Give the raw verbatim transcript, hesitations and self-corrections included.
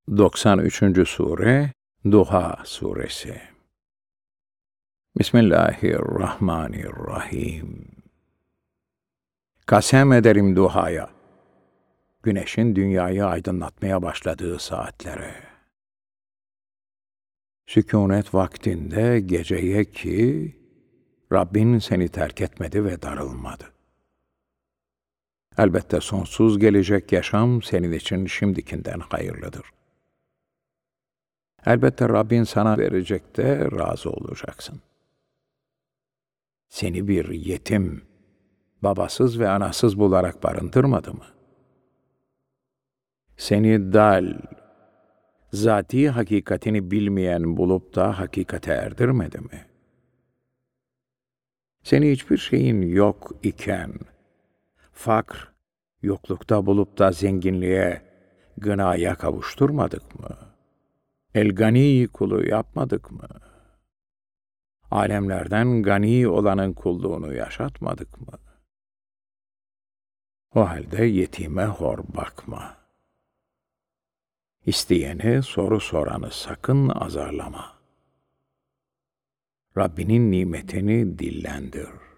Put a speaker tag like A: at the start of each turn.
A: doksan üçüncü Sure Duha Suresi. Bismillahirrahmanirrahim. Kasem ederim duhaya, güneşin dünyayı aydınlatmaya başladığı saatlere. Sükûnet vaktinde geceye ki, Rabbin seni terk etmedi ve darılmadı. Elbette sonsuz gelecek yaşam senin için şimdikinden hayırlıdır. Elbette Rabbin sana verecek de razı olacaksın. Seni bir yetim, babasız ve anasız bularak barındırmadı mı? Seni dal, zati hakikatini bilmeyen bulup da hakikate erdirmedi mi? Seni hiçbir şeyin yok iken, fakr, yoklukta bulup da zenginliğe, gınaya kavuşturmadık mı? El-Gani kulu yapmadık mı? Alemlerden gani olanın kulluğunu yaşatmadık mı? O halde yetime hor bakma. İsteyeni, soru soranı sakın azarlama. Rabbinin nimetini dillendir.